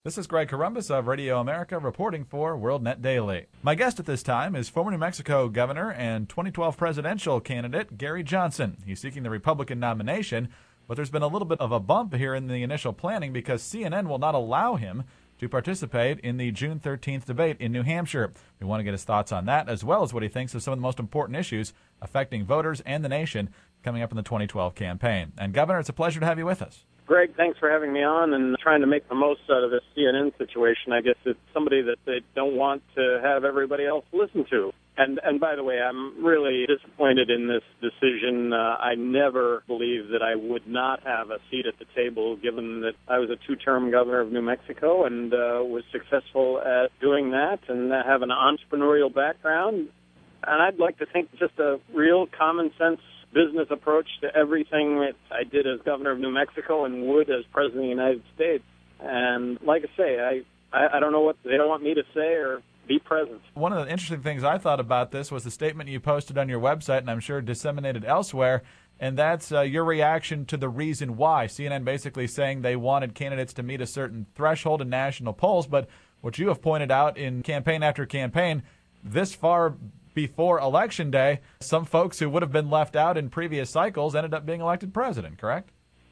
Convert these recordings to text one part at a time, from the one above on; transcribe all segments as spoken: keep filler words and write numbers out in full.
This is Greg Corombos of Radio America reporting for WorldNet Daily. My guest at this time is former New Mexico governor and twenty twelve presidential candidate Gary Johnson. He's seeking the Republican nomination, but there's been a little bit of a bump here in the initial planning because C N N will not allow him to participate in the June thirteenth debate in New Hampshire. We want to get his thoughts on that, as well as what he thinks of some of the most important issues affecting voters and the nation coming up in the twenty twelve campaign. And Governor, it's a pleasure to have you with us. Greg, thanks for having me on and trying to make the most out of this C N N situation. I guess it's somebody that they don't want to have everybody else listen to. And and by the way, I'm really disappointed in this decision. Uh, I never believed that I would not have a seat at the table, given that I was a two-term governor of New Mexico and uh, was successful at doing that and have an entrepreneurial background. And I'd like to think just a real common sense business approach to everything that I did as governor of New Mexico and would as president of the United States. And like I say, I, I, I don't know what they don't want me to say or be present. One of the interesting things I thought about this was the statement you posted on your website, and I'm sure disseminated elsewhere, and that's uh, your reaction to the reason why. C N N basically saying they wanted candidates to meet a certain threshold in national polls, but what you have pointed out in campaign after campaign, this far before Election Day, some folks who would have been left out in previous cycles ended up being elected president, correct?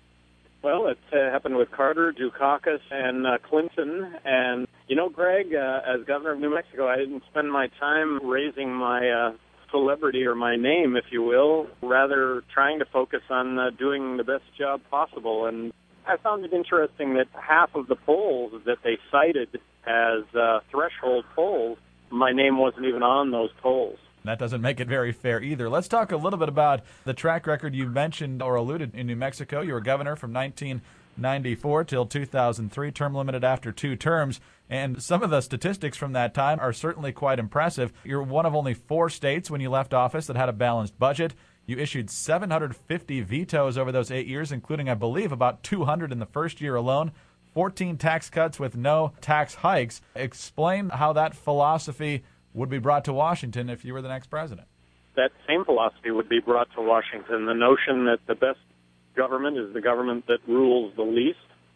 Well, it uh, happened with Carter, Dukakis, and uh, Clinton. And, you know, Greg, uh, as governor of New Mexico, I didn't spend my time raising my uh, celebrity or my name, if you will, rather trying to focus on uh, doing the best job possible. And I found it interesting that half of the polls that they cited as uh, threshold polls, my name wasn't even on those polls. That doesn't make it very fair either. Let's talk a little bit about the track record you mentioned or alluded in New Mexico. You were governor from nineteen ninety-four till two thousand three, term limited after two terms. And some of the statistics from that time are certainly quite impressive. You're one of only four states when you left office that had a balanced budget. You issued seven hundred fifty vetoes over those eight years, including, I believe, about two hundred in the first year alone. fourteen tax cuts with no tax hikes. Explain how that philosophy would be brought to Washington if you were the next president. That same philosophy would be brought to Washington, the notion that the best government is the government that rules the least,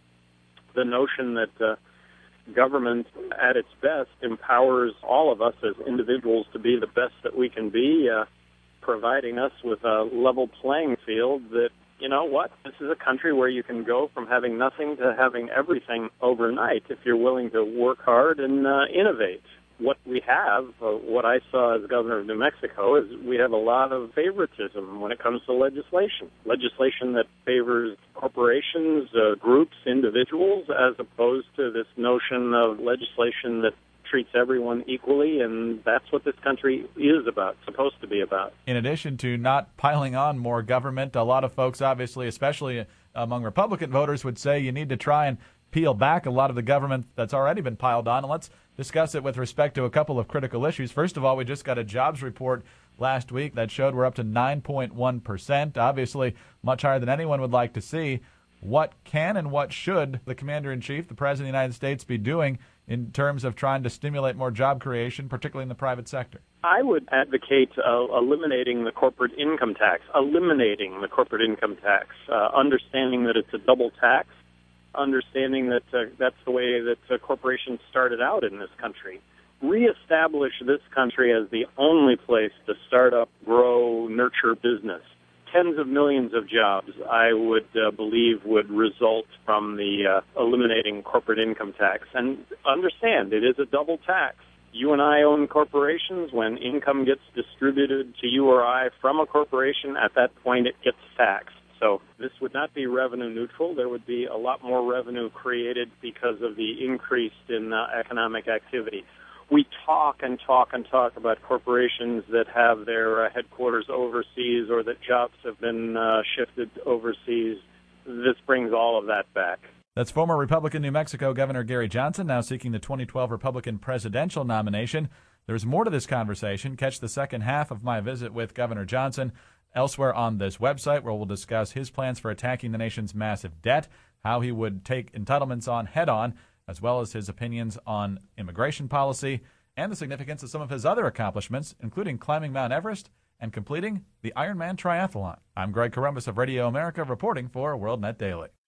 the notion that uh, government at its best empowers all of us as individuals to be the best that we can be, uh, providing us with a level playing field that, you know what, this is a country where you can go from having nothing to having everything overnight if you're willing to work hard and uh, innovate. What we have, uh, what I saw as governor of New Mexico, is we have a lot of favoritism when it comes to legislation. Legislation that favors corporations, uh, groups, individuals, as opposed to this notion of legislation that treats everyone equally, and that's what this country is about, supposed to be about. In addition to not piling on more government, a lot of folks, obviously, especially among Republican voters, would say you need to try and peel back a lot of the government that's already been piled on. And let's discuss it with respect to a couple of critical issues. First of all, we just got a jobs report last week that showed we're up to nine point one percent, obviously much higher than anyone would like to see. What can and what should the Commander-in-Chief, the President of the United States, be doing in terms of trying to stimulate more job creation, particularly in the private sector? I would advocate uh, eliminating the corporate income tax, eliminating the corporate income tax, uh, understanding that it's a double tax, understanding that uh, that's the way that uh, corporations started out in this country. Reestablish this country as the only place to start up, grow, nurture business. Tens of millions of jobs, I would uh, believe, would result from the uh, eliminating corporate income tax. And understand, it is a double tax. You and I own corporations. When income gets distributed to you or I from a corporation, at that point it gets taxed. So this would not be revenue neutral. There would be a lot more revenue created because of the increase in uh, economic activity. We talk and talk and talk about corporations that have their uh, headquarters overseas or that jobs have been uh, shifted overseas. This brings all of that back. That's former Republican New Mexico Governor Gary Johnson, now seeking the twenty twelve Republican presidential nomination. There's more to this conversation. Catch the second half of my visit with Governor Johnson elsewhere on this website, where we'll discuss his plans for attacking the nation's massive debt, how he would take entitlements on head-on, as well as his opinions on immigration policy and the significance of some of his other accomplishments, including climbing Mount Everest and completing the Ironman triathlon. I'm Greg Corombos of Radio America reporting for WorldNet Daily.